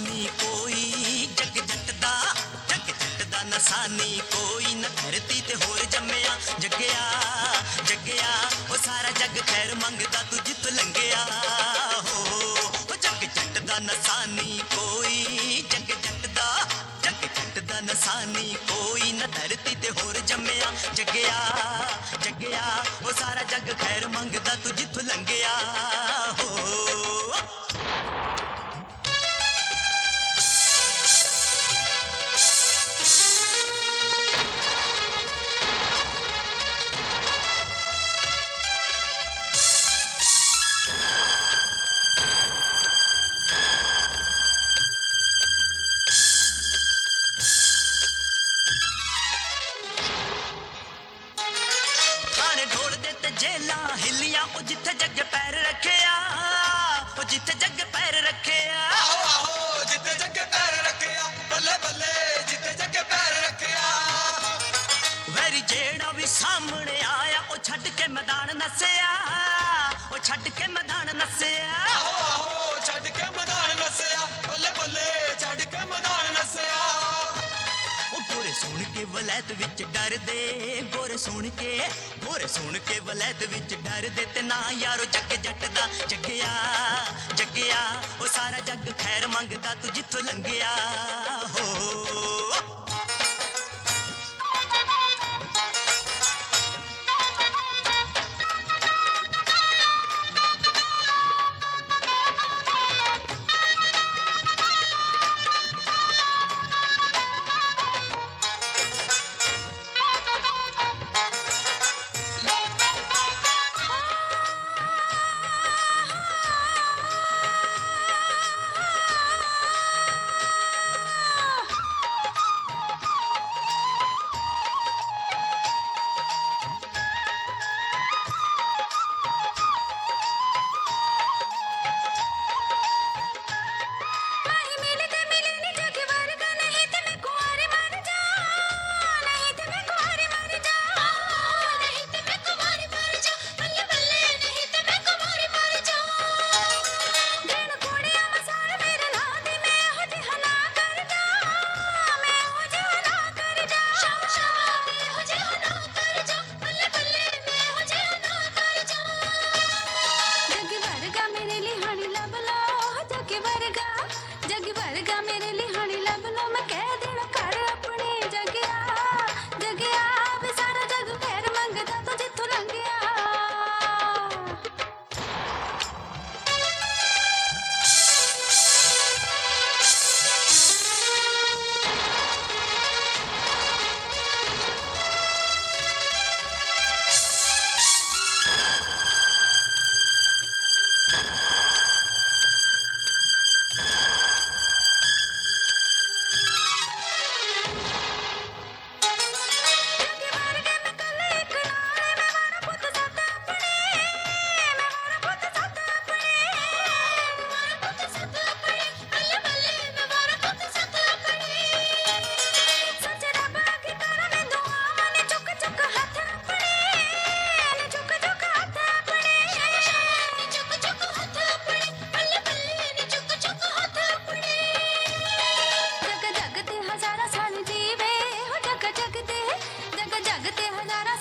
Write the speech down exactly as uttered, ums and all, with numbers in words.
ਨਸਾਨੀ ਕੋਈ ਜੱਗ ਜੱਟ ਦਾ, ਜੱਗ ਜੱਟ ਦਾ ਨਸਾਨੀ ਕੋਈ ਨਾ ਧਰਤੀ ਤੇ ਹੋਰ ਜੰਮਿਆ। ਜੱਗਿਆ ਜੱਗਿਆ ਉਹ ਸਾਰਾ ਜੱਗ ਖੈਰ ਮੰਗਦਾ ਤੂੰ ਜਿੱਥੋਂ ਲੰਘਿਆ ਹੋ। ਉਹ ਜੱਗ ਜੱਟ ਦਾ ਨਸਾਨੀ ਕੋਈ, ਜੱਗ ਜੱਟ ਦਾ, ਜੱਗ ਜੱਟ ਦਾ ਨਸਾਨੀ ਕੋਈ ਨਾ ਧਰਤੀ ਤੇ ਹੋਰ ਜੰਮਿਆ। ਜੱਗਿਆ ਜੱਗਿਆ ਉਹ ਸਾਰਾ ਜੱਗ ਖੈਰ ਮੰਗਦਾ ਤੂੰ ਜਿੱਥੋਂ ਲੰਘਿਆ ਹੋ। ਜੇਲਾਂ ਹਿੱਲੀਆਂ ਉਹ ਜਿੱਥੇ ਜੱਗ ਪੈਰ ਰੱਖਿਆ, ਉਹ ਜਿੱਥੇ ਜੱਗ ਪੈਰ ਰੱਖਿਆ। ਆਹੋ ਆਹੋ ਜਿੱਥੇ ਜੱਗ ਪੈਰ ਰੱਖਿਆ, ਬੱਲੇ ਬੱਲੇ ਜਿੱਥੇ ਜੱਗ ਪੈਰ ਰੱਖਿਆ। ਵੈਰੀ ਜਿਹੜਾ ਵੀ ਸਾਹਮਣੇ ਆਇਆ ਉਹ ਛੱਡ ਕੇ ਮੈਦਾਨ ਨੱਸਿਆ, ਉਹ ਛੱਡ ਕੇ ਮੈਦਾਨ ਨੱਸਿਆ। ਆਹੋ ਆਹੋ ਛੱਡ ਕੇ ਮੈਦਾਨ ਨੱਸਿਆ, ਬੱਲੇ ਬੱਲੇ ਛੱਡ ਕੇ ਮੈਦਾਨ ਨੱਸਿਆ। ਗੋਰੇ ਸੁਣ ਕੇ ਵਲੈਤ ਵਿੱਚ ਡਰਦੇ, ਗੋਰੇ ਸੁਣ ਕੇ, ਗੋਰੇ ਸੁਣ ਕੇ ਵਲੈਤ ਵਿੱਚ ਡਰਦੇ ਤੇ ਨਾ ਯਾਰੋ ਜੱਗ ਜੱਟ ਦਾ। ਜੱਗਿਆ ਜੱਗਿਆ ਉਹ ਸਾਰਾ ਜੱਗ ਖੈਰ ਮੰਗਦਾ ਤੂੰ ਜਿੱਥੋਂ ਲੰਘਿਆ ਹੋ। ਜਗ ਤੇ ਹਜ਼ਾਰਾਂ ਸਾਲ ਜੀਵੇ ਹੋ, ਜਗ ਜਗ ਤੇ, ਜਗ ਜਗ ਤੇ ਹਜ਼ਾਰਾਂ